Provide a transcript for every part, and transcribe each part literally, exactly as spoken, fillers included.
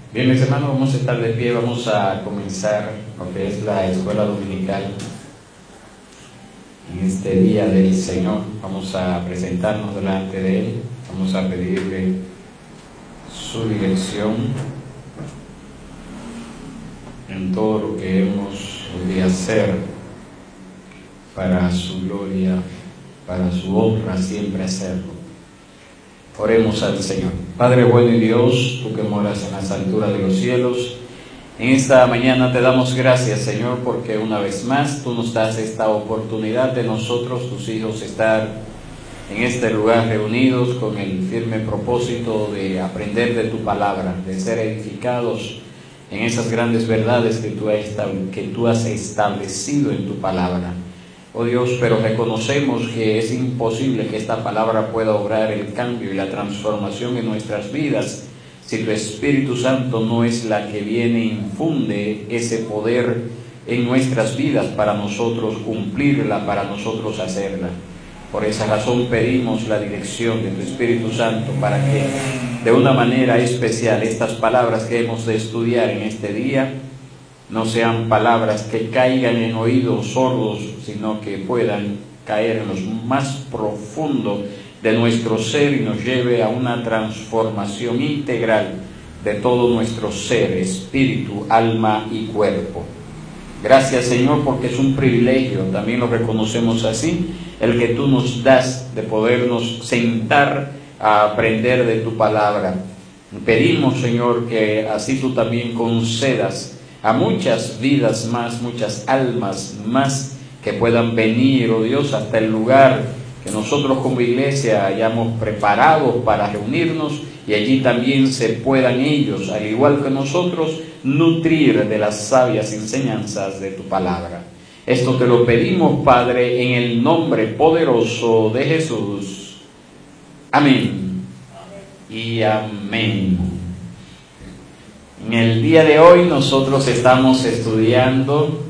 Bien, mis hermanos, vamos a estar de pie, vamos a comenzar lo que es la escuela dominical en este día del Señor. Vamos a presentarnos delante de Él, vamos a pedirle su dirección en todo lo que hemos de hacer para su gloria, para su honra, siempre hacerlo. Oremos al Señor. Padre bueno y Dios, tú que moras en las alturas de los cielos, en esta mañana te damos gracias, Señor, porque una vez más tú nos das esta oportunidad de nosotros, tus hijos, estar en este lugar reunidos con el firme propósito de aprender de tu palabra, de ser edificados en esas grandes verdades que tú has, que tú has establecido en tu palabra. Oh Dios, pero reconocemos que es imposible que esta palabra pueda obrar el cambio y la transformación en nuestras vidas si tu Espíritu Santo no es la que viene e infunde ese poder en nuestras vidas para nosotros cumplirla, para nosotros hacerla. Por esa razón pedimos la dirección de tu Espíritu Santo para que de una manera especial estas palabras que hemos de estudiar en este día no sean palabras que caigan en oídos sordos, sino que puedan caer en lo más profundo de nuestro ser y nos lleve a una transformación integral de todo nuestro ser, espíritu, alma y cuerpo. Gracias, Señor, porque es un privilegio, también lo reconocemos así, el que tú nos das de podernos sentar a aprender de tu palabra. Pedimos, Señor, que así tú también concedas a muchas vidas más, muchas almas más que puedan venir, oh Dios, hasta el lugar que nosotros como iglesia hayamos preparado para reunirnos y allí también se puedan ellos, al igual que nosotros, nutrir de las sabias enseñanzas de tu palabra. Esto te lo pedimos, Padre, en el nombre poderoso de Jesús. Amén y amén. En el día de hoy nosotros estamos estudiando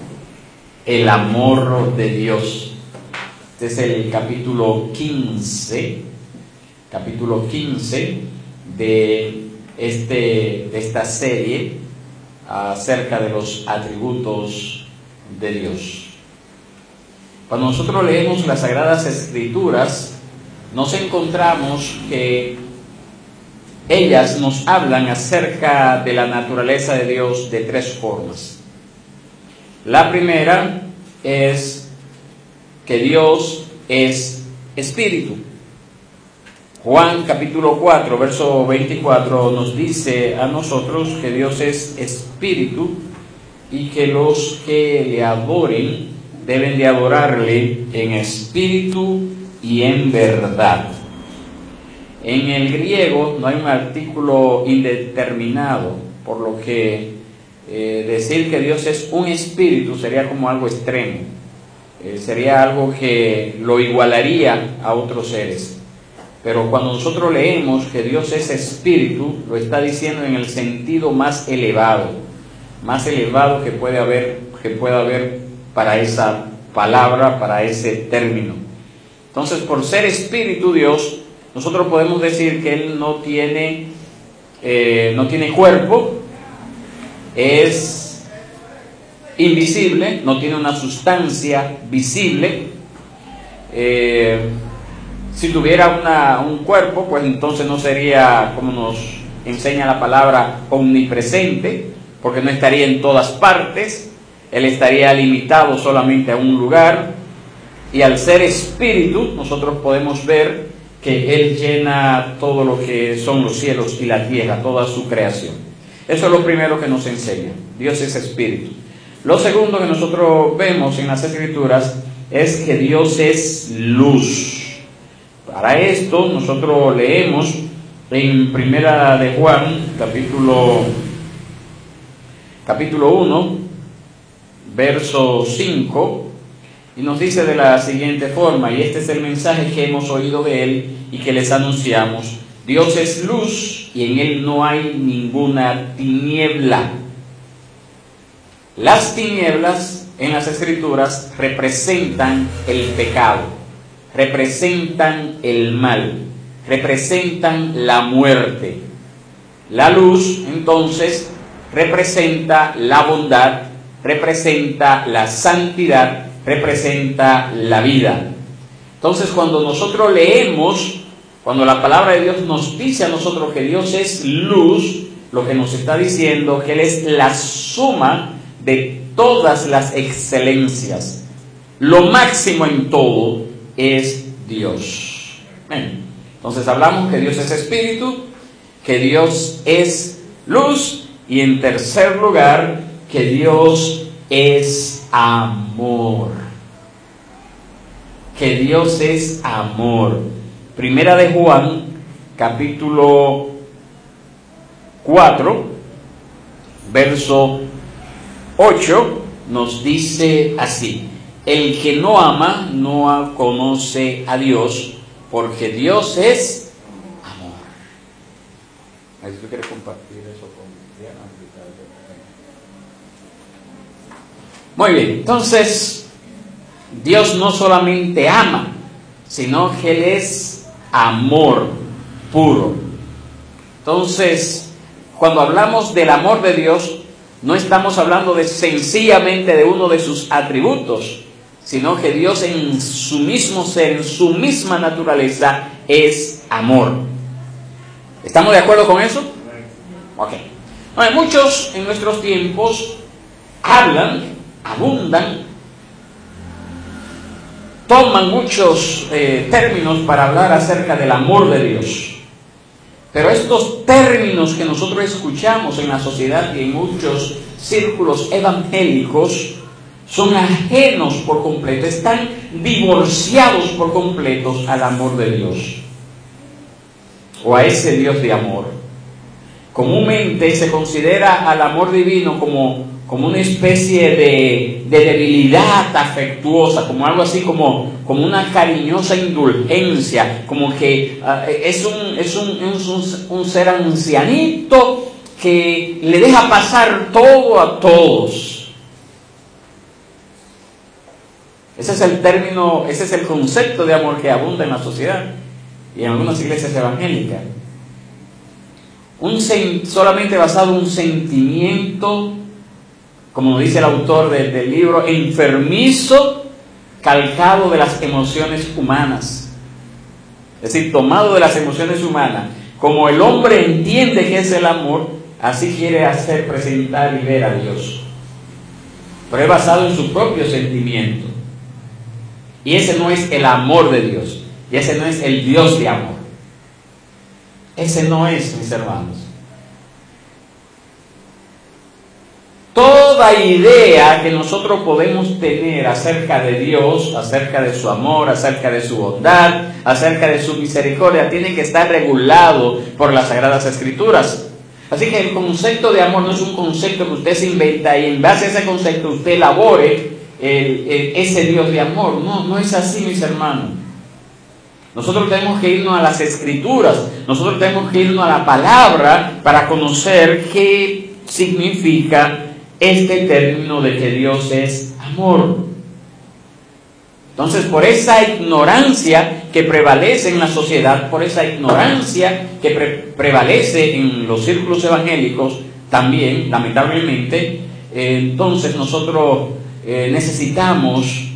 el amor de Dios. Este es el capítulo quince, capítulo quince de, este, de esta serie acerca de los atributos de Dios. Cuando nosotros leemos las Sagradas Escrituras, nos encontramos que ellas nos hablan acerca de la naturaleza de Dios de tres formas. La primera es que Dios es espíritu. Juan capítulo cuatro, verso veinticuatro nos dice a nosotros que Dios es espíritu y que los que le adoren deben de adorarle en espíritu y en verdad. En el griego no hay un artículo indeterminado, por lo que eh, decir que Dios es un espíritu sería como algo extremo, eh, sería algo que lo igualaría a otros seres. Pero cuando nosotros leemos que Dios es espíritu, lo está diciendo en el sentido más elevado, más elevado que puede haber, que pueda haber para esa palabra, para ese término. Entonces, por ser espíritu Dios, nosotros podemos decir que Él no tiene, eh, no tiene cuerpo, es invisible, no tiene una sustancia visible. Eh, si tuviera una, un cuerpo, pues entonces no sería, como nos enseña la palabra, omnipresente, porque no estaría en todas partes. Él estaría limitado solamente a un lugar. Y al ser espíritu, nosotros podemos ver que Él llena todo lo que son los cielos y la tierra, toda su creación. Eso es lo primero que nos enseña. Dios es espíritu. Lo segundo que nosotros vemos en las Escrituras es que Dios es luz. Para esto nosotros leemos en Primera de Juan, capítulo, capítulo uno, verso cinco, y nos dice de la siguiente forma, y este es el mensaje que hemos oído de Él y que les anunciamos: Dios es luz y en Él no hay ninguna tiniebla. Las tinieblas en las Escrituras representan el pecado, representan el mal, representan la muerte. La luz, entonces, representa la bondad, representa la santidad, representa la vida. Entonces, cuando nosotros leemos, cuando la palabra de Dios nos dice a nosotros que Dios es luz, lo que nos está diciendo que Él es la suma de todas las excelencias. Lo máximo en todo es Dios. Bien. Entonces hablamos que Dios es espíritu, que Dios es luz, y en tercer lugar, que Dios es amor. Que Dios es amor. Primera de Juan, capítulo cuatro, verso ocho, nos dice así: el que no ama no conoce a Dios, porque Dios es amor. A ver si tú quieres compartir eso con Diana. Muy bien, entonces Dios no solamente ama, sino que Él es amor puro. Entonces, cuando hablamos del amor de Dios, no estamos hablando de sencillamente de uno de sus atributos, sino que Dios en su mismo ser, en su misma naturaleza, es amor. ¿Estamos de acuerdo con eso? Ok. Bueno, muchos en nuestros tiempos hablan, abundan, toman muchos eh, términos para hablar acerca del amor de Dios. Pero estos términos que nosotros escuchamos en la sociedad y en muchos círculos evangélicos son ajenos por completo, están divorciados por completo al amor de Dios, o a ese Dios de amor. Comúnmente se considera al amor divino como, como una especie de, de debilidad afectuosa, como algo así como, como una cariñosa indulgencia, como que uh, es, un, es, un, es un, un ser ancianito que le deja pasar todo a todos. Ese es el término, ese es el concepto de amor que abunda en la sociedad y en algunas iglesias evangélicas. Un sen, solamente basado en un sentimiento, como dice el autor de, del libro, enfermizo, calcado de las emociones humanas. Es decir, tomado de las emociones humanas. Como el hombre entiende que es el amor, así quiere hacer presentar y ver a Dios. Pero es basado en su propio sentimiento. Y ese no es el amor de Dios. Y ese no es el Dios de amor. Ese no es, mis hermanos. Toda idea que nosotros podemos tener acerca de Dios, acerca de su amor, acerca de su bondad, acerca de su misericordia, tiene que estar regulado por las Sagradas Escrituras. Así que el concepto de amor no es un concepto que usted se inventa y en base a ese concepto usted elabore el, el, ese Dios de amor. No, no es así, mis hermanos. Nosotros tenemos que irnos a las Escrituras, nosotros tenemos que irnos a la palabra para conocer qué significa este término de que Dios es amor. Entonces, por esa ignorancia que prevalece en la sociedad, por esa ignorancia que pre- prevalece en los círculos evangélicos, también, lamentablemente, eh, entonces nosotros eh, necesitamos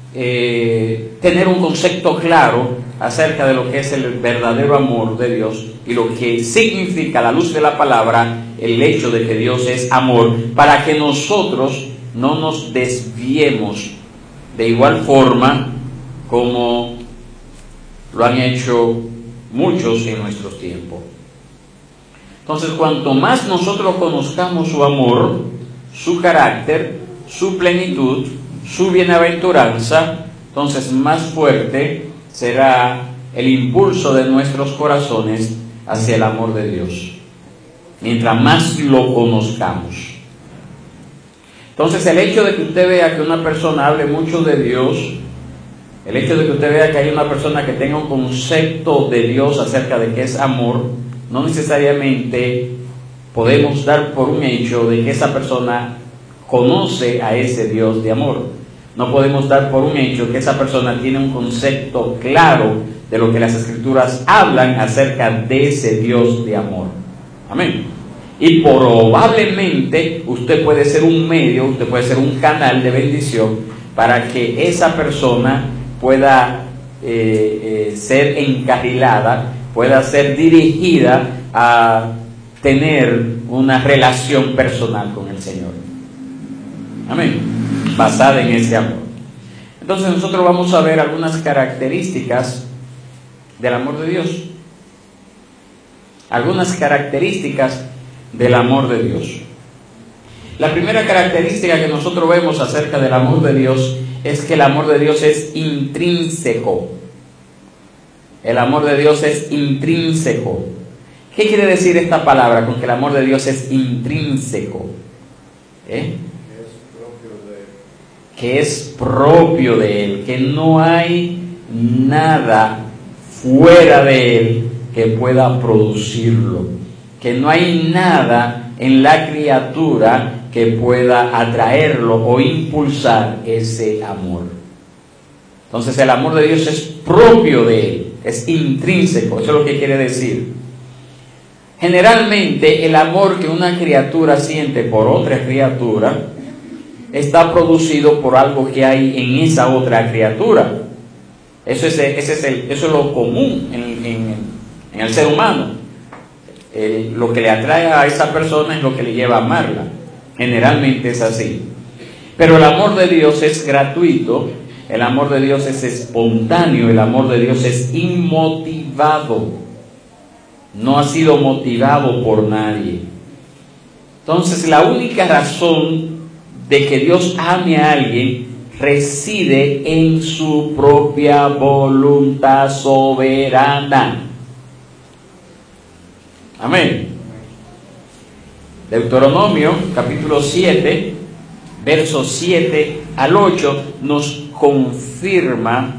eh, tener un concepto claro acerca de lo que es el verdadero amor de Dios y lo que significa a la luz de la palabra el hecho de que Dios es amor, para que nosotros no nos desviemos de igual forma como lo han hecho muchos en nuestros tiempos. Entonces, cuanto más nosotros conozcamos su amor, su carácter, su plenitud, su bienaventuranza, entonces más fuerte será el impulso de nuestros corazones hacia el amor de Dios, mientras más lo conozcamos. Entonces, el hecho de que usted vea que una persona hable mucho de Dios, el hecho de que usted vea que hay una persona que tenga un concepto de Dios acerca de que es amor, no necesariamente podemos dar por un hecho de que esa persona conoce a ese Dios de amor. No podemos dar por un hecho que esa persona tiene un concepto claro de lo que las Escrituras hablan acerca de ese Dios de amor. Amén. Y probablemente usted puede ser un medio, usted puede ser un canal de bendición para que esa persona pueda eh, eh, ser encarrilada, pueda ser dirigida a tener una relación personal con el Señor. Amén. Basada en ese amor. Entonces nosotros vamos a ver algunas características del amor de Dios. Algunas características del amor de Dios. La primera característica que nosotros vemos acerca del amor de Dios es que el amor de Dios es intrínseco. El amor de Dios es intrínseco. ¿Qué quiere decir esta palabra con que el amor de Dios es intrínseco? ¿Eh? Que es propio de Él, que no hay nada fuera de Él que pueda producirlo, que no hay nada en la criatura que pueda atraerlo o impulsar ese amor. Entonces el amor de Dios es propio de Él, es intrínseco, eso es lo que quiere decir. Generalmente el amor que una criatura siente por otra criatura está producido por algo que hay en esa otra criatura. Eso es, ese es, el, eso es lo común en, en, en el ser humano. El, lo que le atrae a esa persona es lo que le lleva a amarla. Generalmente es así. Pero el amor de Dios es gratuito, el amor de Dios es espontáneo, el amor de Dios es inmotivado. No ha sido motivado por nadie. Entonces la única razón de que Dios ame a alguien reside en su propia voluntad soberana. Amén. Deuteronomio capítulo siete, versos siete al ocho nos confirma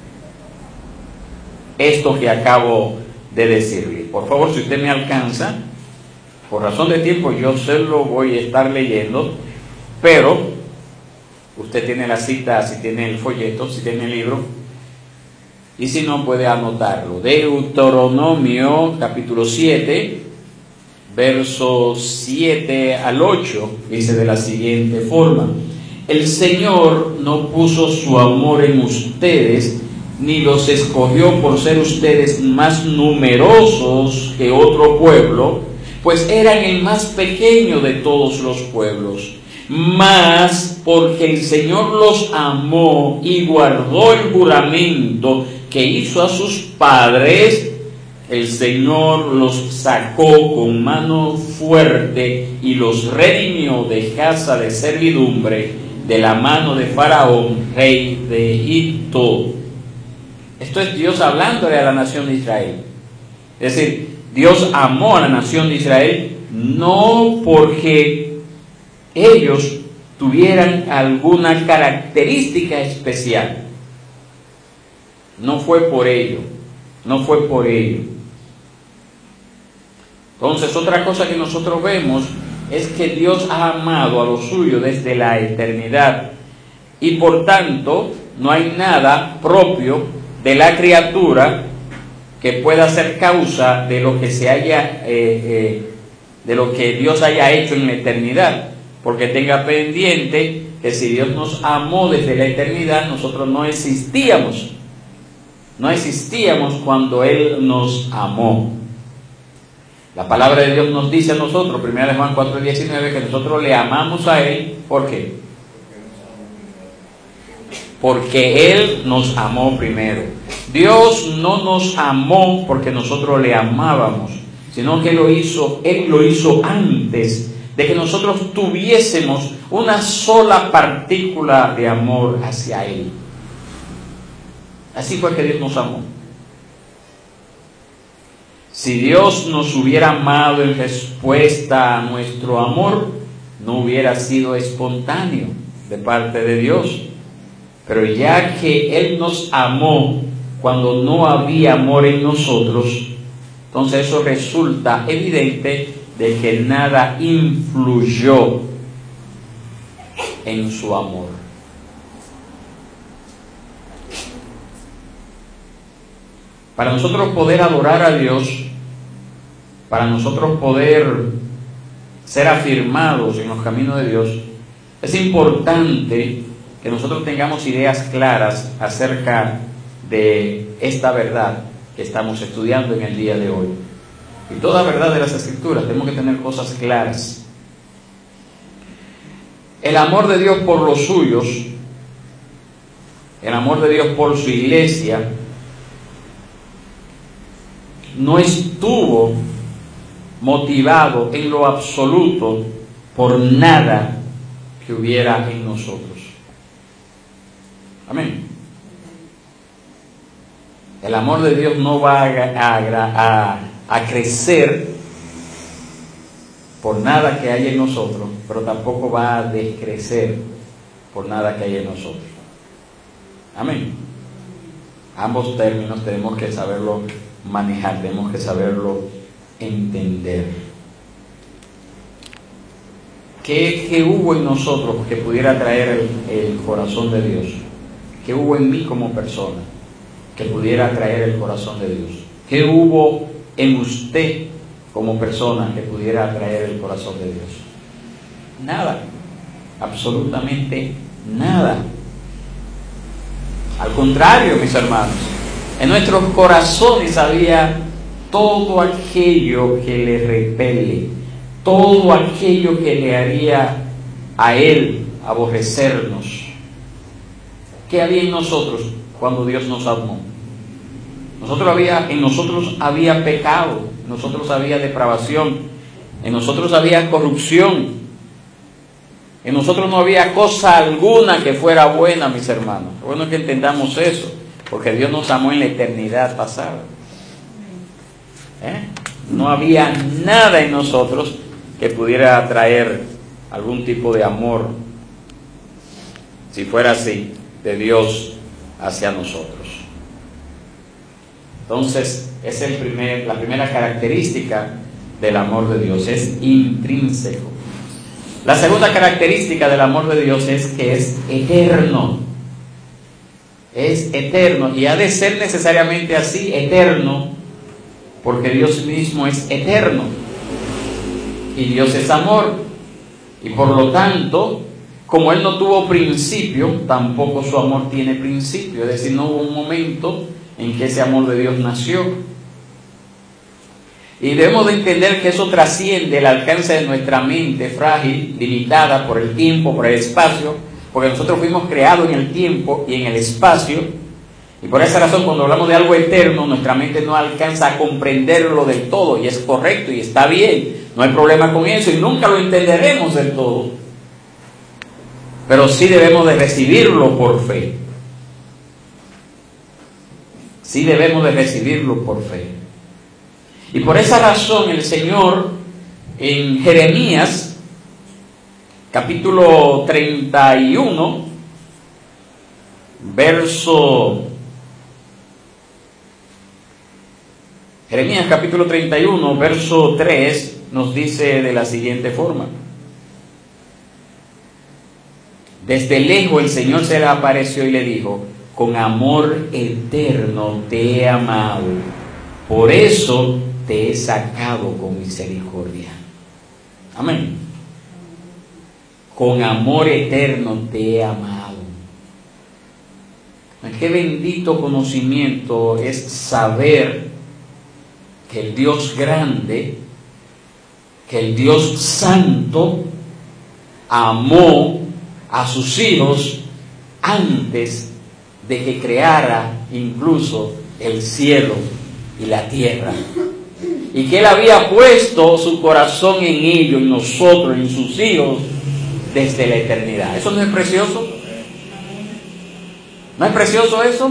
esto que acabo de decirle. Por favor, si usted me alcanza, por razón de tiempo yo se lo voy a estar leyendo, pero usted tiene la cita, si tiene el folleto, si tiene el libro, y si no puede anotarlo. Deuteronomio capítulo siete, versos siete al ocho, dice de la siguiente forma: el Señor no puso su amor en ustedes, ni los escogió por ser ustedes más numerosos que otro pueblo, pues eran el más pequeño de todos los pueblos. Mas porque el Señor los amó y guardó el juramento que hizo a sus padres, el Señor los sacó con mano fuerte y los redimió de casa de servidumbre, de la mano de Faraón, rey de Egipto. Esto es Dios hablándole a la nación de Israel. Es decir, Dios amó a la nación de Israel no porque ellos tuvieran alguna característica especial. No fue por ello, no fue por ello. Entonces, otra cosa que nosotros vemos es que Dios ha amado a lo suyo desde la eternidad, y por tanto no hay nada propio de la criatura que pueda ser causa de lo que se haya, eh, eh, de lo que Dios haya hecho en la eternidad. Porque tenga pendiente que si Dios nos amó desde la eternidad, nosotros no existíamos. No existíamos cuando Él nos amó. La palabra de Dios nos dice a nosotros, primera de Juan cuatro diecinueve, que nosotros le amamos a Él. ¿Por qué? Porque Él nos amó primero. Dios no nos amó porque nosotros le amábamos, sino que lo hizo, Él lo hizo antes de que nosotros tuviésemos una sola partícula de amor hacia Él. Así fue que Dios nos amó. Si Dios nos hubiera amado en respuesta a nuestro amor, no hubiera sido espontáneo de parte de Dios. Pero ya que Él nos amó cuando no había amor en nosotros, entonces eso resulta evidente de que nada influyó en su amor. Para nosotros poder adorar a Dios, para nosotros poder ser afirmados en los caminos de Dios, es importante que nosotros tengamos ideas claras acerca de esta verdad que estamos estudiando en el día de hoy. Y toda verdad de las Escrituras, tenemos que tener cosas claras. El amor de Dios por los suyos, el amor de Dios por su iglesia, no estuvo motivado en lo absoluto por nada que hubiera en nosotros. Amén. El amor de Dios no va a, a, a, a crecer por nada que haya en nosotros, pero tampoco va a descrecer por nada que haya en nosotros. Amén. Ambos términos tenemos que saberlo manejar, tenemos que saberlo entender. ¿Qué, qué hubo en nosotros que pudiera atraer el, el corazón de Dios? ¿Qué hubo en mí como persona que pudiera atraer el corazón de Dios? ¿Qué hubo en usted como persona que pudiera atraer el corazón de Dios? Nada, absolutamente nada. Al contrario, mis hermanos, en nuestros corazones había todo aquello que le repele, todo aquello que le haría a Él aborrecernos. ¿Qué había en nosotros cuando Dios nos amó? Nosotros había, en nosotros había pecado, en nosotros había depravación, en nosotros había corrupción, en nosotros no había cosa alguna que fuera buena, mis hermanos. Es bueno que entendamos eso, porque Dios nos amó en la eternidad pasada. ¿Eh? No había nada en nosotros que pudiera traer algún tipo de amor, si fuera así, de Dios hacia nosotros. Entonces, es el primer, la primera característica del amor de Dios, es intrínseco. La segunda característica del amor de Dios es que es eterno. Es eterno, y ha de ser necesariamente así, eterno, porque Dios mismo es eterno, y Dios es amor, y por lo tanto, como Él no tuvo principio, tampoco su amor tiene principio. Es decir, no hubo un momento en que ese amor de Dios nació. Y debemos de entender que eso trasciende el alcance de nuestra mente frágil, limitada por el tiempo, por el espacio, porque nosotros fuimos creados en el tiempo y en el espacio, y por esa razón cuando hablamos de algo eterno, nuestra mente no alcanza a comprenderlo del todo, y es correcto y está bien, no hay problema con eso, y nunca lo entenderemos del todo. Pero sí debemos de recibirlo por fe. Sí debemos de recibirlo por fe. Y por esa razón el Señor en Jeremías capítulo treinta y uno, verso Jeremías capítulo treinta y uno, verso tres, nos dice de la siguiente forma: desde lejos el Señor se le apareció y le dijo: con amor eterno te he amado, por eso te he sacado con misericordia. Amén. Con amor eterno te he amado. Qué bendito conocimiento es saber que el Dios grande, que el Dios santo, amó a sus hijos antes de que creara incluso el cielo y la tierra, y que Él había puesto su corazón en ellos, en nosotros, en sus hijos, desde la eternidad. ¿Eso no es precioso? ¿No es precioso eso?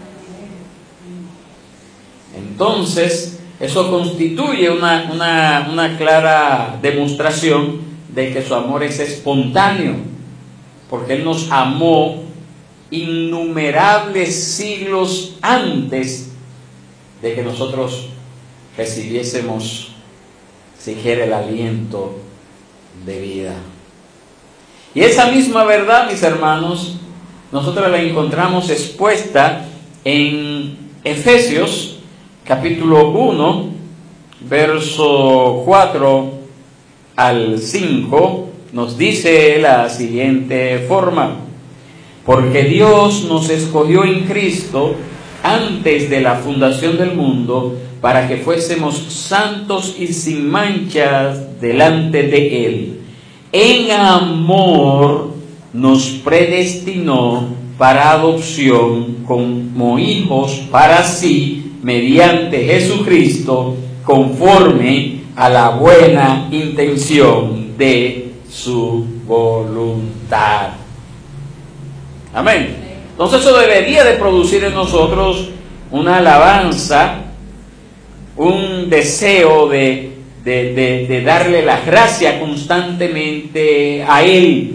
Entonces, eso constituye una, una, una clara demostración de que su amor es espontáneo, porque Él nos amó innumerables siglos antes de que nosotros recibiésemos siquiera el aliento de vida. Y esa misma verdad, mis hermanos, nosotros la encontramos expuesta en Efesios capítulo uno, verso cuatro al cinco, nos dice la siguiente forma: porque Dios nos escogió en Cristo antes de la fundación del mundo, para que fuésemos santos y sin manchas delante de Él. En amor nos predestinó para adopción como hijos para sí, mediante Jesucristo, conforme a la buena intención de su voluntad. Amén. Entonces eso debería de producir en nosotros una alabanza, un deseo de, de, de, de darle la gracia constantemente a Él.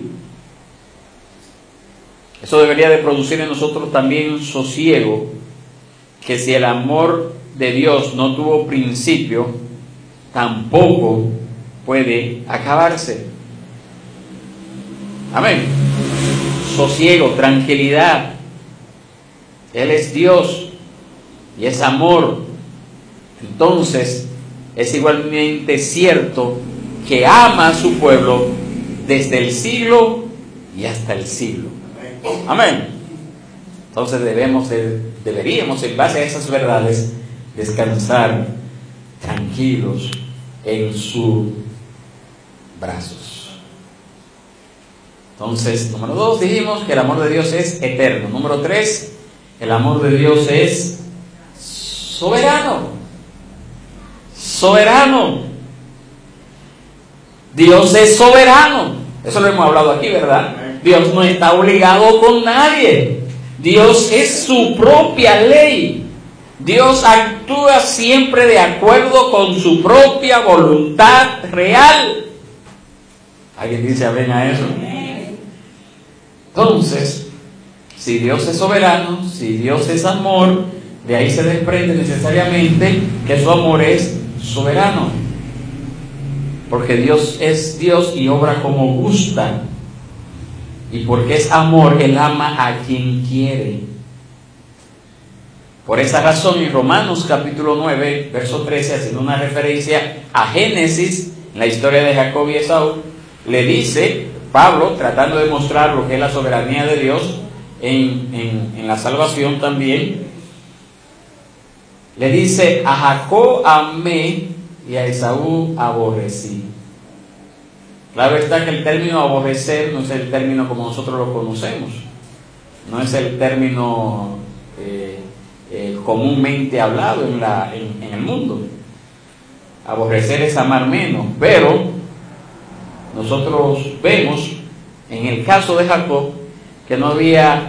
Eso debería de producir en nosotros también sosiego, que si el amor de Dios no tuvo principio, tampoco puede acabarse. Amén. Sosiego, tranquilidad. Él es Dios y es amor. Entonces, es igualmente cierto que ama a su pueblo desde el siglo y hasta el siglo. Amén. Entonces debemos de, deberíamos, en base a esas verdades, descansar tranquilos en sus brazos. Entonces, número dos, dijimos que el amor de Dios es eterno. Número tres, el amor de Dios es soberano. Soberano. Dios es soberano. Eso lo hemos hablado aquí, ¿verdad? Dios no está obligado con nadie. Dios es su propia ley. Dios actúa siempre de acuerdo con su propia voluntad real. ¿Alguien dice amén a eso? Entonces, si Dios es soberano, si Dios es amor, de ahí se desprende necesariamente que su amor es soberano. Porque Dios es Dios y obra como gusta. Y porque es amor, Él ama a quien quiere. Por esa razón, en Romanos capítulo nueve, verso trece, haciendo una referencia a Génesis, la historia de Jacob y Esaú, le dice Pablo, tratando de mostrar lo que es la soberanía de Dios en, en, en la salvación también, le dice: a Jacob amé y a Esaú aborrecí. Claro está que el término aborrecer no es el término como nosotros lo conocemos, no es el término eh, eh, comúnmente hablado en, la, en, en el mundo. Aborrecer es amar menos, pero nosotros vemos en el caso de Jacob que no había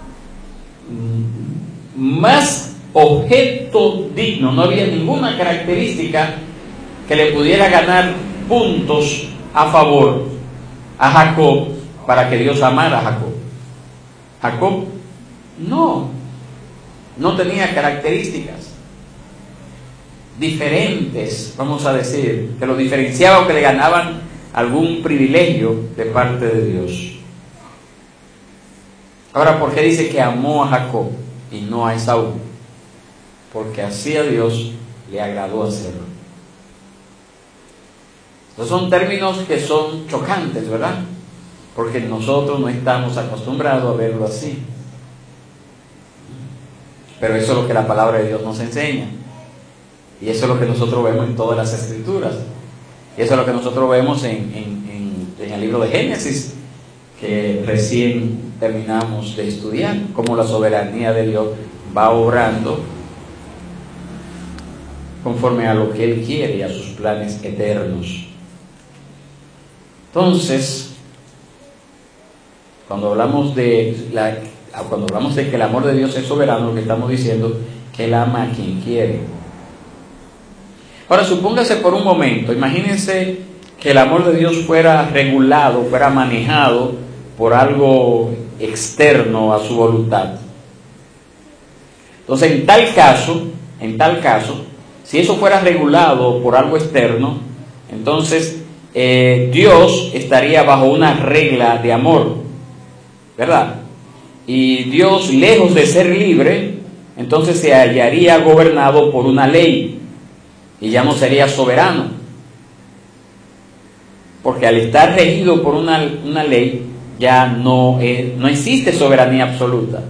más objeto digno, no había ninguna característica que le pudiera ganar puntos a favor a Jacob para que Dios amara a Jacob. Jacob no, no tenía características diferentes, vamos a decir, que lo diferenciaba o que le ganaban algún privilegio de parte de Dios. Ahora, ¿por qué dice que amó a Jacob y no a Esaú? Porque así a Dios le agradó hacerlo. Entonces son términos que son chocantes, ¿verdad? Porque nosotros no estamos acostumbrados a verlo así. Pero eso es lo que la palabra de Dios nos enseña. Y eso es lo que nosotros vemos en todas las Escrituras. Y eso es lo que nosotros vemos en, en, en, en el libro de Génesis, que recién terminamos de estudiar, cómo la soberanía de Dios va obrando conforme a lo que Él quiere y a sus planes eternos. Entonces, cuando hablamos de la, cuando hablamos de que el amor de Dios es soberano, lo que estamos diciendo que Él ama a quien quiere. Ahora, supóngase por un momento, imagínense que el amor de Dios fuera regulado, fuera manejado por algo externo a su voluntad. Entonces, en tal caso, en tal caso, si eso fuera regulado por algo externo, entonces eh, Dios estaría bajo una regla de amor, ¿verdad? Y Dios, lejos de ser libre, entonces se hallaría gobernado por una ley. y ya no sería soberano, porque al estar regido por una, una ley ya no, es, no existe soberanía absoluta.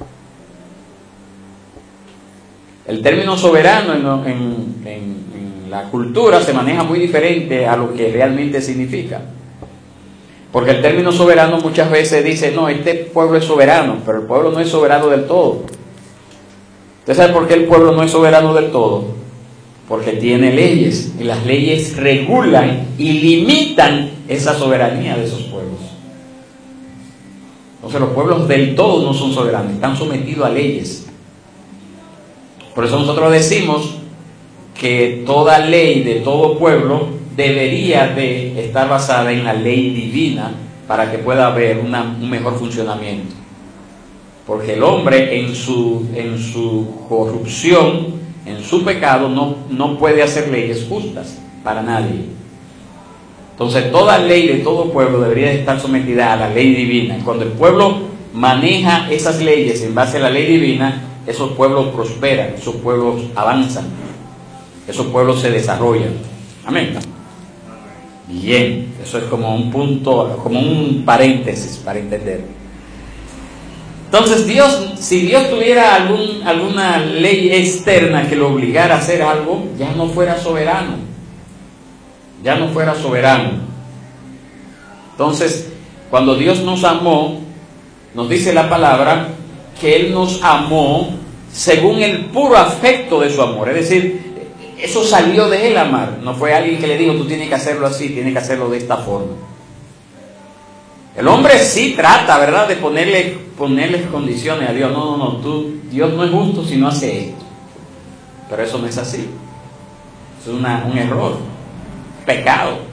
El término soberano en, en, en, en la cultura se maneja muy diferente a lo que realmente significa. Porque el término soberano muchas veces dice, no, este pueblo es soberano, pero el pueblo no es soberano del todo. ¿Usted sabe por qué el pueblo no es soberano del todo? Porque tiene leyes, y las leyes regulan y limitan esa soberanía de esos pueblos. Entonces los pueblos del todo no son soberanos, están sometidos a leyes. Por eso nosotros decimos que toda ley de todo pueblo debería de estar basada en la ley divina para que pueda haber una, un mejor funcionamiento. Porque el hombre en su, en su corrupción, en su pecado, no, no puede hacer leyes justas para nadie. Entonces toda ley de todo pueblo debería de estar sometida a la ley divina. Y cuando el pueblo maneja esas leyes en base a la ley divina, esos pueblos prosperan, esos pueblos avanzan, esos pueblos se desarrollan. Amén. Bien, eso es como un punto, como un paréntesis para entender. Entonces Dios, si Dios tuviera algún, alguna ley externa que lo obligara a hacer algo, ya no fuera soberano, ya no fuera soberano. Entonces, cuando Dios nos amó, nos dice la palabra que Él nos amó según el puro afecto de su amor. Es decir, eso salió de Él amar. No fue alguien que le dijo, tú tienes que hacerlo así, tienes que hacerlo de esta forma. El hombre sí trata, ¿verdad?, de ponerle, ponerle condiciones a Dios. No, no, no, tú, Dios no es justo si no hace esto. Pero eso no es así. Es una, un error, pecado.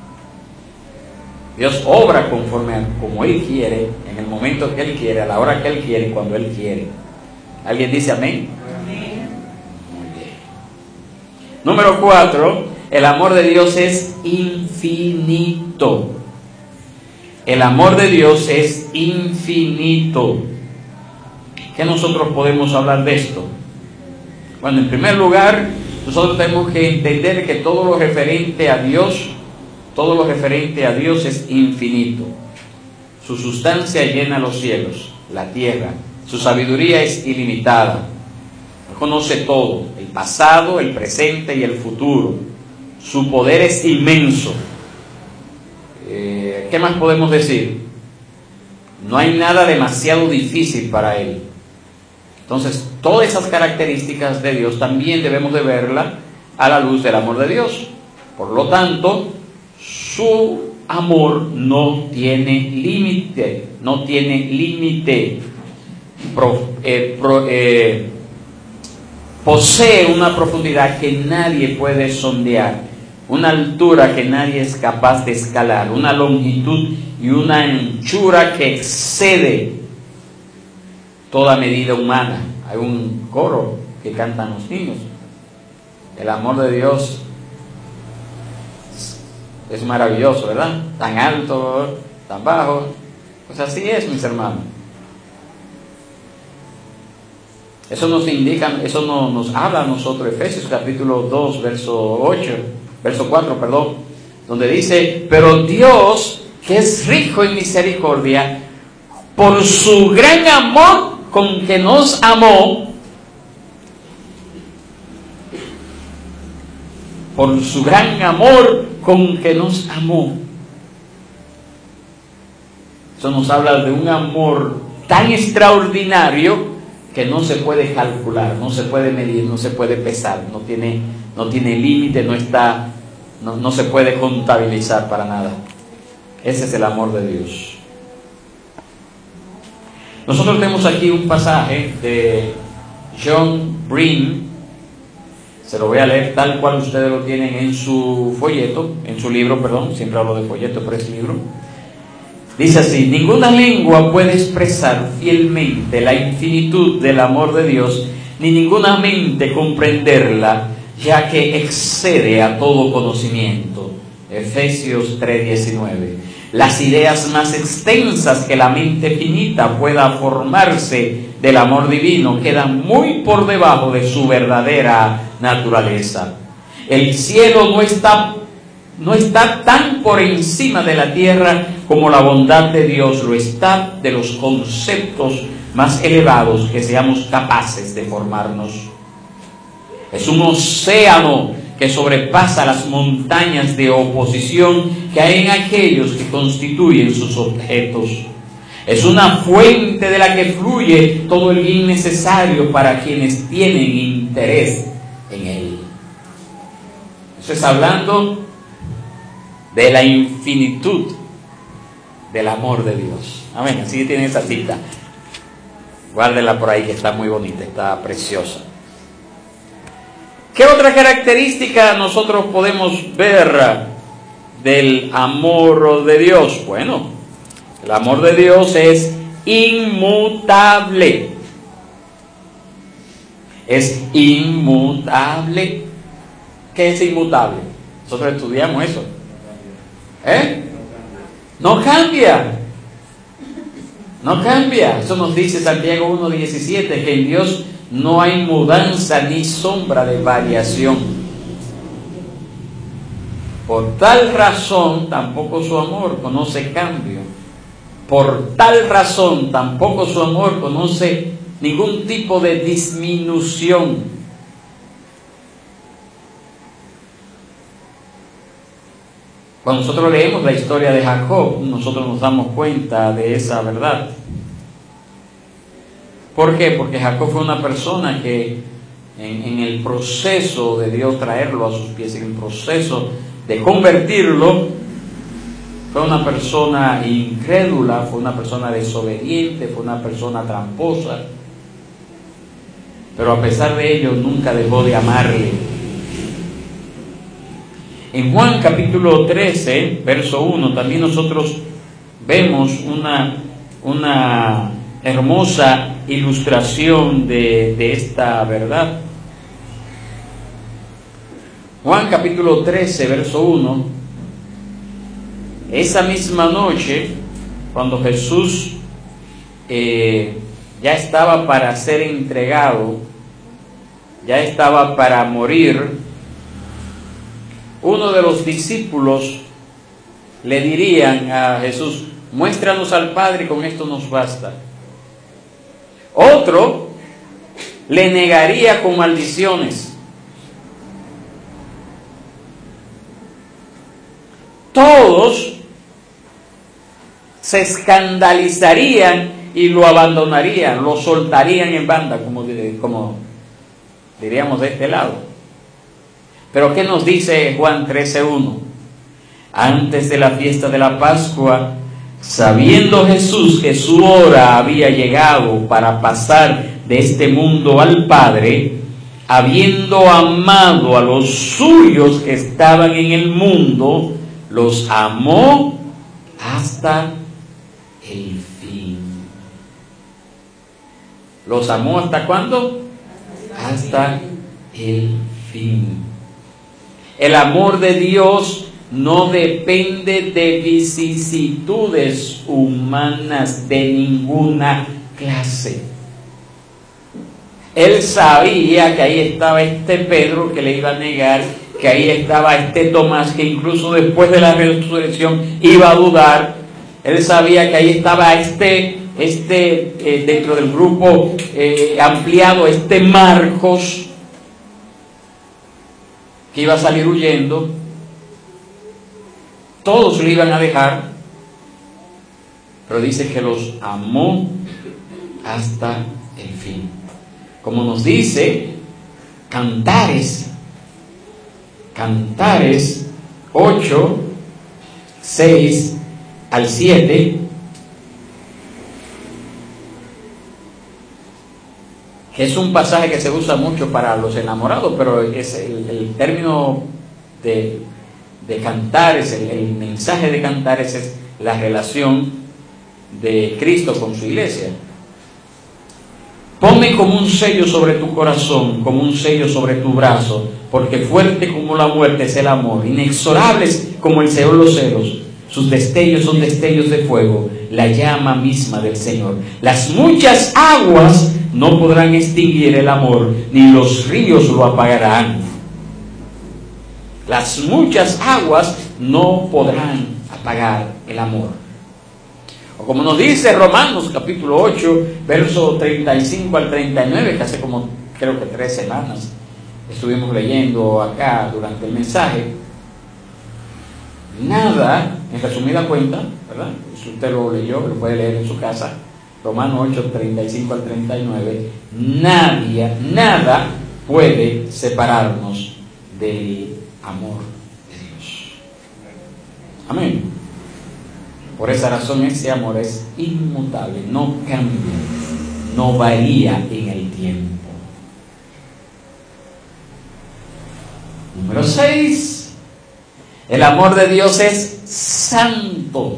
Dios obra conforme a como Él quiere, en el momento que Él quiere, a la hora que Él quiere y cuando Él quiere. ¿Alguien dice amén? Amén. Muy bien. Número cuatro, el amor de Dios es infinito. El amor de Dios es infinito. ¿Qué nosotros podemos hablar de esto? Bueno, en primer lugar, nosotros tenemos que entender que todo lo referente a Dios, todo lo referente a Dios es infinito. Su sustancia llena los cielos, la tierra. Su sabiduría es ilimitada. Él conoce todo, el pasado, el presente y el futuro. Su poder es inmenso. Eh, ¿Qué más podemos decir? No hay nada demasiado difícil para Él. Entonces, todas esas características de Dios también debemos de verla a la luz del amor de Dios. Por lo tanto, su amor no tiene límite, no tiene límite. Pro, eh, pro, eh, posee una profundidad que nadie puede sondear, una altura que nadie es capaz de escalar, una longitud y una anchura que excede toda medida humana. Hay un coro que cantan los niños. El amor de Dios es maravilloso, ¿verdad? Tan alto, tan bajo. Pues así es, mis hermanos. Eso nos indica, eso no, nos habla a nosotros, Efesios capítulo dos, verso ocho, verso cuatro, perdón, donde dice, pero Dios, que es rico en misericordia, por su gran amor con que nos amó, por su gran amor con que nos amó. Eso nos habla de un amor tan extraordinario que no se puede calcular, no se puede medir, no se puede pesar, no tiene, no tiene límite, no está, no, no se puede contabilizar para nada. Ese es el amor de Dios. Nosotros tenemos aquí un pasaje de John Breen, se lo voy a leer tal cual ustedes lo tienen en su folleto, en su libro, perdón, siempre hablo de folleto, pero es libro. Dice así: ninguna lengua puede expresar fielmente la infinitud del amor de Dios, ni ninguna mente comprenderla, ya que excede a todo conocimiento. Efesios tres diecinueve. Las ideas más extensas que la mente finita pueda formarse del amor divino quedan muy por debajo de su verdadera naturaleza. El cielo no está, no está tan por encima de la tierra como la bondad de Dios lo está de los conceptos más elevados que seamos capaces de formarnos. Es un océano que sobrepasa las montañas de oposición que hay en aquellos que constituyen sus objetos. Es una fuente de la que fluye todo el bien necesario para quienes tienen interés en él. Eso es hablando de la infinitud del amor de Dios. Amén. Así tienen esa cita. Guárdenla por ahí, que está muy bonita, está preciosa. ¿Qué otra característica nosotros podemos ver del amor de Dios? Bueno, el amor de Dios es inmutable. Es inmutable. ¿Qué es inmutable? Nosotros estudiamos eso. ¿Eh? No cambia. No cambia. Eso nos dice Santiago uno diecisiete, que en Dios no hay mudanza ni sombra de variación. Por tal razón tampoco su amor conoce cambio. Por tal razón tampoco su amor conoce ningún tipo de disminución. Cuando nosotros leemos la historia de Jacob, nosotros nos damos cuenta de esa verdad. ¿Por qué? Porque Jacob fue una persona que en, en el proceso de Dios traerlo a sus pies, en el proceso de convertirlo, fue una persona incrédula, fue una persona desobediente, fue una persona tramposa. Pero a pesar de ello, nunca dejó de amarle. En Juan capítulo trece, verso uno, también nosotros vemos una, una hermosa ilustración de, de esta verdad. Juan capítulo trece, verso uno. Esa misma noche, cuando Jesús eh, ya estaba para ser entregado, ya estaba para morir, uno de los discípulos le dirían a Jesús: muéstranos al Padre y con esto nos basta. Otro le negaría con maldiciones. Todos se escandalizarían y lo abandonarían, lo soltarían en banda, como, como diríamos de este lado. Pero ¿qué nos dice Juan trece uno? Antes de la fiesta de la Pascua, sabiendo Jesús que su hora había llegado para pasar de este mundo al Padre, habiendo amado a los suyos que estaban en el mundo, los amó hasta el fin. ¿Los amó hasta cuándo? Hasta el fin. El amor de Dios no depende de vicisitudes humanas de ninguna clase. Él sabía que ahí estaba este Pedro que le iba a negar, que ahí estaba este Tomás que incluso después de la resurrección iba a dudar. Él sabía que ahí estaba este, este eh, dentro del grupo eh, ampliado, este Marcos, que iba a salir huyendo. Todos lo iban a dejar, pero dice que los amó hasta el fin. Como nos dice Cantares, Cantares ocho, seis al siete, que es un pasaje que se usa mucho para los enamorados, pero es el, el término de, de Cantares, el, el mensaje de Cantares es la relación de Cristo con su iglesia. Ponme como un sello sobre tu corazón, como un sello sobre tu brazo, porque fuerte como la muerte es el amor, inexorables como el Seol los celos. Sus destellos son destellos de fuego, la llama misma del Señor. Las muchas aguas no podrán extinguir el amor, ni los ríos lo apagarán. Las muchas aguas no podrán apagar el amor. O como nos dice Romanos capítulo ocho, verso treinta y cinco al treinta y nueve, que hace como creo que tres semanas estuvimos leyendo acá durante el mensaje. Nada, en resumida cuenta, ¿verdad? Si usted lo leyó, lo puede leer en su casa. Romanos ocho, treinta y cinco al treinta y nueve. Nadie, nada puede separarnos del amor de Dios. Amén. Por esa razón ese amor es inmutable, no cambia, no varía en el tiempo. Número seis. El amor de Dios es santo.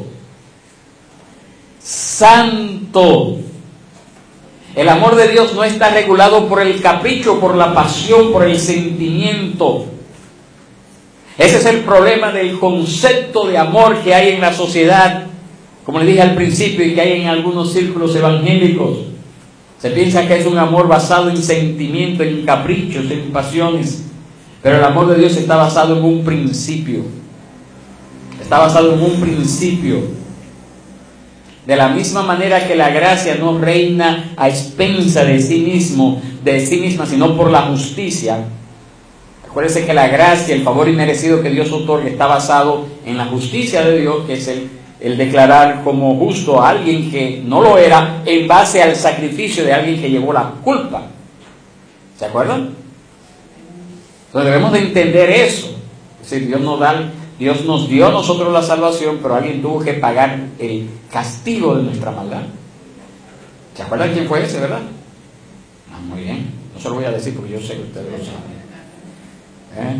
Santo. El amor de Dios no está regulado por el capricho, por la pasión, por el sentimiento. Ese es el problema del concepto de amor que hay en la sociedad, como le dije al principio, y que hay en algunos círculos evangélicos. Se piensa que es un amor basado en sentimiento, en caprichos, en pasiones. Pero el amor de Dios está basado en un principio. Está basado en un principio. De la misma manera que la gracia no reina a expensa de sí mismo, de sí misma, sino por la justicia. Acuérdense que la gracia, el favor inmerecido que Dios otorga, está basado en la justicia de Dios, que es el, el declarar como justo a alguien que no lo era, en base al sacrificio de alguien que llevó la culpa. ¿Se acuerdan? Entonces debemos de entender eso. Es decir, Dios nos da, Dios nos dio a nosotros la salvación, pero alguien tuvo que pagar el castigo de nuestra maldad. ¿Se acuerdan quién fue ese, verdad? Ah, muy bien. No se lo voy a decir porque yo sé que ustedes lo saben. ¿Eh?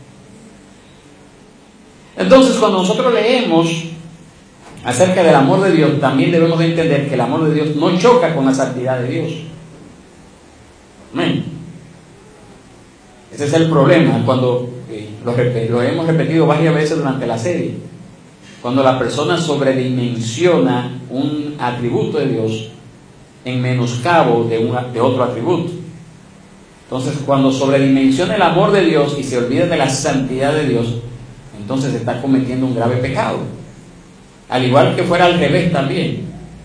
Entonces, cuando nosotros leemos acerca del amor de Dios, también debemos de entender que el amor de Dios no choca con la santidad de Dios. Amén. Ese es el problema cuando eh, lo, lo hemos repetido varias veces durante la serie. Cuando la persona sobredimensiona un atributo de Dios en menoscabo de, una, de otro atributo. Entonces, cuando sobredimensiona el amor de Dios y se olvida de la santidad de Dios, entonces está cometiendo un grave pecado. Al igual que fuera al revés también.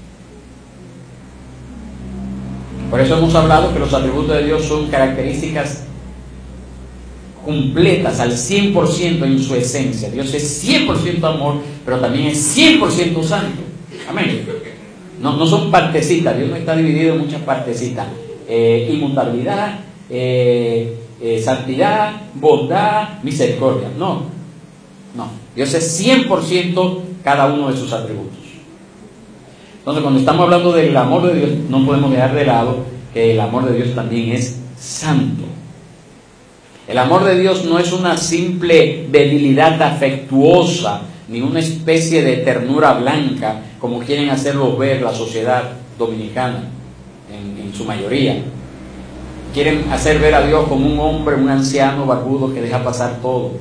Por eso hemos hablado que los atributos de Dios son características completas al cien por ciento en su esencia. Dios es cien por ciento amor, pero también es cien por ciento santo. Amén. No, no son partecitas. Dios no está dividido en muchas partecitas. Eh, inmutabilidad, eh, eh, santidad, bondad, misericordia. No, no. Dios es cien por ciento cada uno de sus atributos. Entonces, cuando estamos hablando del amor de Dios, no podemos dejar de lado que el amor de Dios también es santo. El amor de Dios no es una simple debilidad afectuosa, ni una especie de ternura blanca, como quieren hacerlo ver la sociedad dominicana, en, en su mayoría. Quieren hacer ver a Dios como un hombre, un anciano barbudo que deja pasar todo.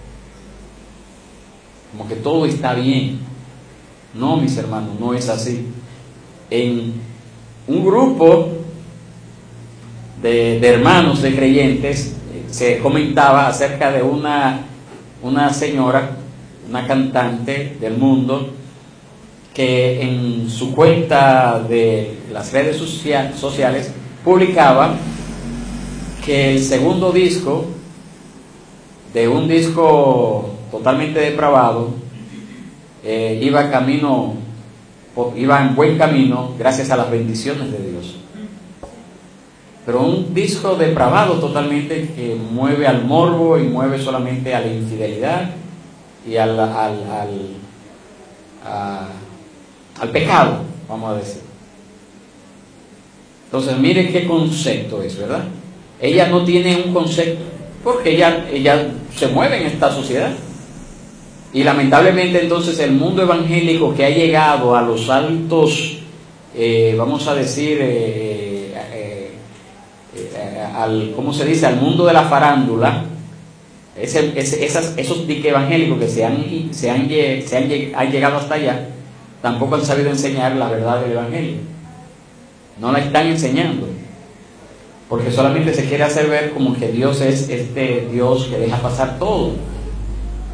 Como que todo está bien. No, mis hermanos, no es así. En un grupo de, de hermanos, de creyentes, se comentaba acerca de una, una señora, una cantante del mundo, que en su cuenta de las redes social, sociales publicaba que el segundo disco, de un disco totalmente depravado, eh, iba camino, iba en buen camino gracias a las bendiciones de Dios. Pero un disco depravado totalmente, que mueve al morbo y mueve solamente a la infidelidad y al, al, al, a, al pecado, vamos a decir. Entonces, mire qué concepto es, ¿verdad? Ella no tiene un concepto, porque ella, ella se mueve en esta sociedad. Y lamentablemente entonces el mundo evangélico, que ha llegado a los altos, eh, vamos a decir, eh, eh, eh, al, ¿cómo se dice? Al mundo de la farándula, ese, ese, esas, esos dique evangélicos que se han, se, han, se han, han llegado hasta allá, tampoco han sabido enseñar la verdad del evangelio. No la están enseñando, porque solamente se quiere hacer ver como que Dios es este Dios que deja pasar todo.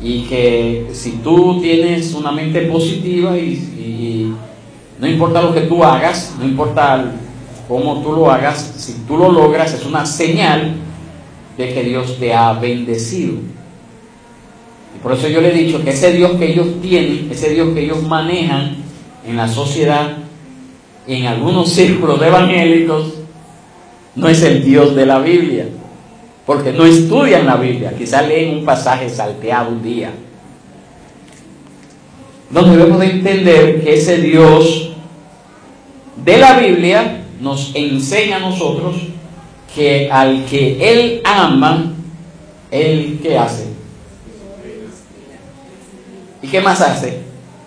y que si tú tienes una mente positiva y, y no importa lo que tú hagas, no importa cómo tú lo hagas, si tú lo logras es una señal de que Dios te ha bendecido. Y por eso yo le he dicho que ese Dios que ellos tienen, ese Dios que ellos manejan en la sociedad y en algunos círculos evangélicos, no es el Dios de la Biblia, porque no estudian la Biblia, quizás leen un pasaje salteado un día. Entonces debemos de entender que ese Dios de la Biblia nos enseña a nosotros que al que Él ama, Él ¿qué hace? ¿Y qué más hace?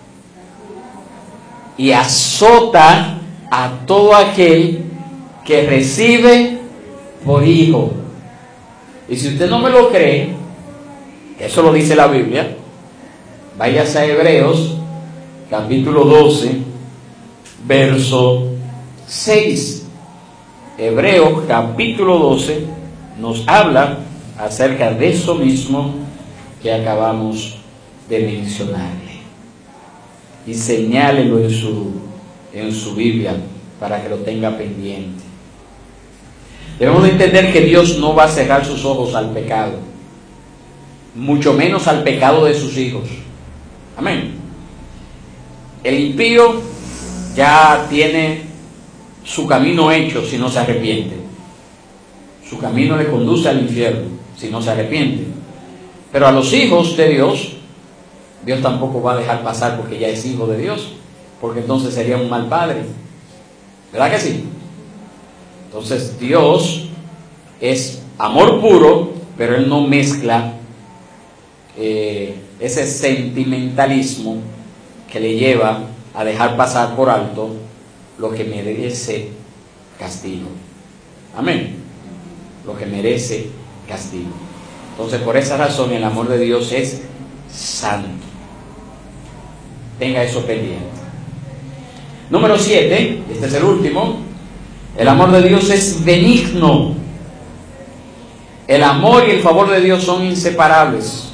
Y azota a todo aquel que recibe por hijo. Y si usted no me lo cree, eso lo dice la Biblia, váyase a Hebreos capítulo doce, verso seis. Hebreos capítulo doce nos habla acerca de eso mismo que acabamos de mencionarle. Y señálelo en su, en su Biblia para que lo tenga pendiente. Debemos de entender que Dios no va a cerrar sus ojos al pecado, mucho menos al pecado de sus hijos. Amén. El impío ya tiene su camino hecho si no se arrepiente. Su camino le conduce al infierno si no se arrepiente. Pero a los hijos de Dios, Dios tampoco va a dejar pasar porque ya es hijo de Dios, porque entonces sería un mal padre. ¿Verdad que sí? Entonces Dios es amor puro, pero Él no mezcla eh, ese sentimentalismo que le lleva a dejar pasar por alto lo que merece castigo. Amén. Lo que merece castigo. Entonces, por esa razón, el amor de Dios es santo. Tenga eso pendiente. Número siete, este es el último. El amor de Dios es benigno. El amor y el favor de Dios son inseparables.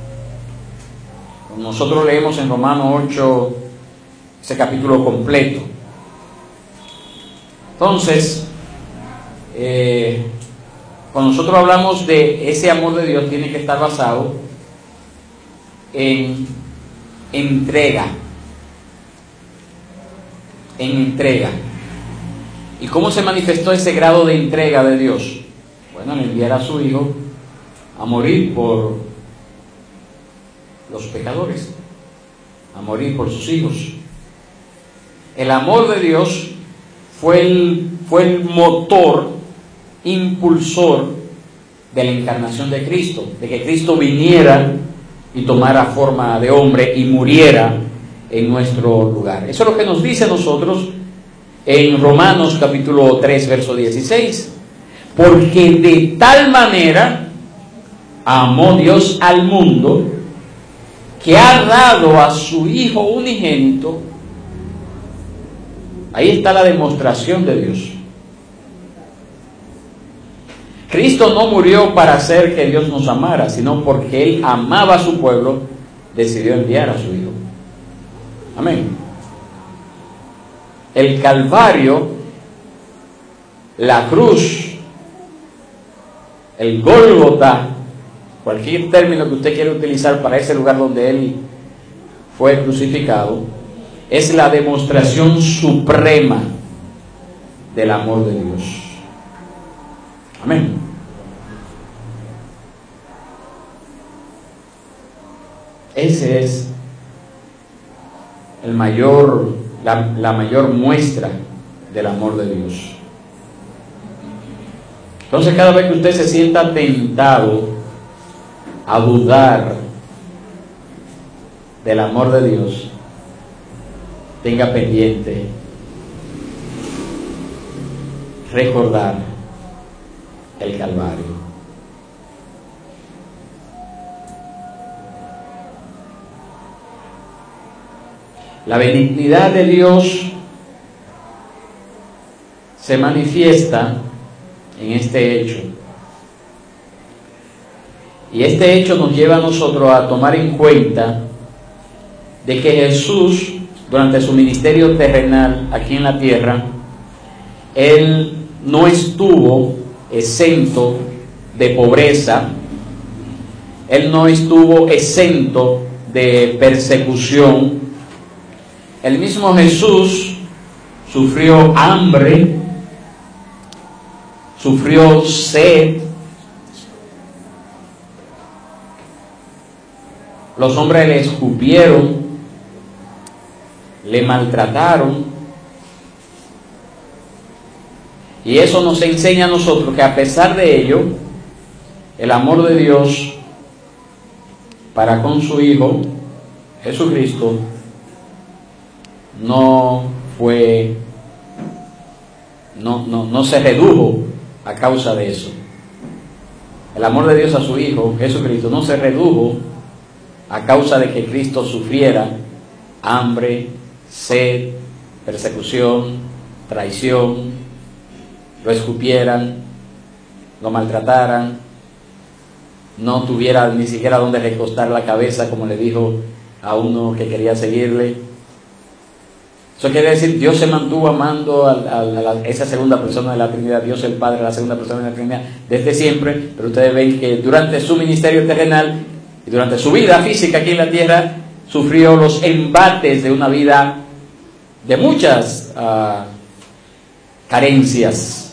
Nosotros leemos en Romanos ocho ese capítulo completo. Entonces, eh, cuando nosotros hablamos de ese amor de Dios, tiene que estar basado en entrega. En entrega. ¿Y cómo se manifestó ese grado de entrega de Dios? Bueno, al enviar a su Hijo a morir por los pecadores, a morir por sus hijos. El amor de Dios fue el, fue el motor impulsor de la encarnación de Cristo, de que Cristo viniera y tomara forma de hombre y muriera en nuestro lugar. Eso es lo que nos dice a nosotros en Romanos capítulo tres, verso dieciséis. Porque de tal manera amó Dios al mundo, que ha dado a su Hijo unigénito. Ahí está la demostración de Dios. Cristo no murió para hacer que Dios nos amara, sino porque Él amaba a su pueblo, decidió enviar a su Hijo. Amén. El Calvario, la cruz, el Gólgota, cualquier término que usted quiera utilizar para ese lugar donde Él fue crucificado, es la demostración suprema del amor de Dios. Amén. Ese es el mayor, la, la mayor muestra del amor de Dios. Entonces, cada vez que usted se sienta tentado a dudar del amor de Dios, tenga pendiente recordar el Calvario. La benignidad de Dios se manifiesta en este hecho. Y este hecho nos lleva a nosotros a tomar en cuenta de que Jesús, durante su ministerio terrenal aquí en la tierra, Él no estuvo exento de pobreza, Él no estuvo exento de persecución. El mismo Jesús sufrió hambre, sufrió sed. Los hombres le escupieron, le maltrataron. Y eso nos enseña a nosotros que a pesar de ello, el amor de Dios para con su Hijo Jesucristo no fue, no, no, no se redujo a causa de eso. El amor de Dios a su Hijo Jesucristo no se redujo a causa de que Cristo sufriera hambre, sed, persecución, traición, lo escupieran, lo maltrataran, no tuviera ni siquiera donde recostar la cabeza, como le dijo a uno que quería seguirle. Eso quiere decir, Dios se mantuvo amando a, a, a la, esa segunda persona de la Trinidad, Dios el Padre, la segunda persona de la Trinidad, desde siempre. Pero ustedes ven que durante su ministerio terrenal y durante su vida física aquí en la tierra, sufrió los embates de una vida de muchas uh, carencias.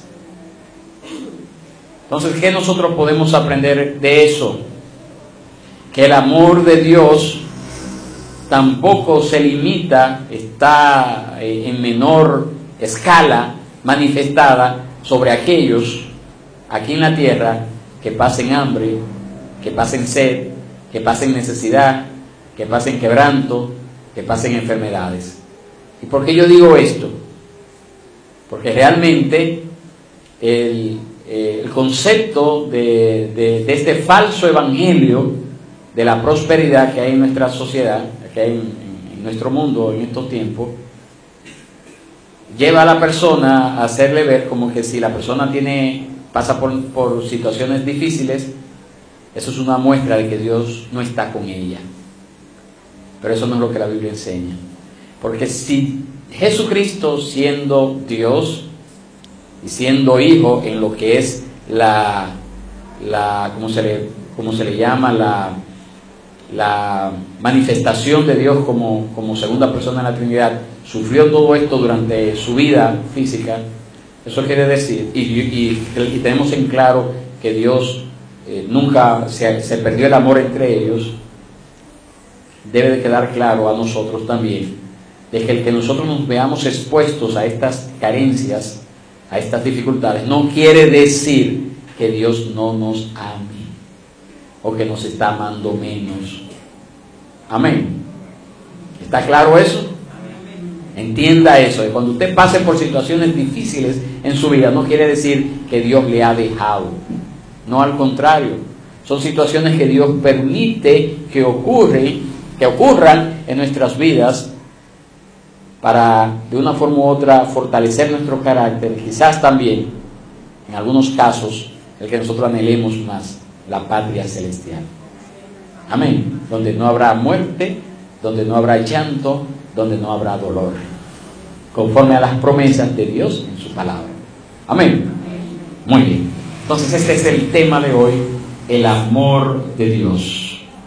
Entonces, ¿qué nosotros podemos aprender de eso? Que el amor de Dios tampoco se limita, está en menor escala manifestada sobre aquellos aquí en la tierra que pasen hambre, que pasen sed, que pasen necesidad, que pasen quebranto, que pasen enfermedades. ¿Y por qué yo digo esto? Porque realmente el, el concepto de, de, de este falso evangelio de la prosperidad que hay en nuestra sociedad, que hay en, en nuestro mundo en estos tiempos, lleva a la persona a hacerle ver como que si la persona tiene pasa por, por situaciones difíciles, eso es una muestra de que Dios no está con ella. Pero eso no es lo que la Biblia enseña. Porque si Jesucristo, siendo Dios y siendo Hijo en lo que es la, la ¿cómo se le, cómo se le llama? La, la manifestación de Dios como, como segunda persona de la Trinidad, sufrió todo esto durante su vida física. Eso quiere decir, y, y, y tenemos en claro que Dios eh, nunca se, se perdió el amor entre ellos. Debe de quedar claro a nosotros también de que el que nosotros nos veamos expuestos a estas carencias, a estas dificultades, no quiere decir que Dios no nos ame o que nos está amando menos. Amén. ¿Está claro eso? Entienda eso, que cuando usted pase por situaciones difíciles en su vida, no quiere decir que Dios le ha dejado. No, al contrario, son situaciones que Dios permite que ocurren, que ocurran en nuestras vidas para, de una forma u otra, fortalecer nuestro carácter, quizás también, en algunos casos, el que nosotros anhelemos más, la patria celestial. Amén. Donde no habrá muerte, donde no habrá llanto, donde no habrá dolor, conforme a las promesas de Dios en su palabra. Amén. Muy bien. Entonces este es el tema de hoy, el amor de Dios.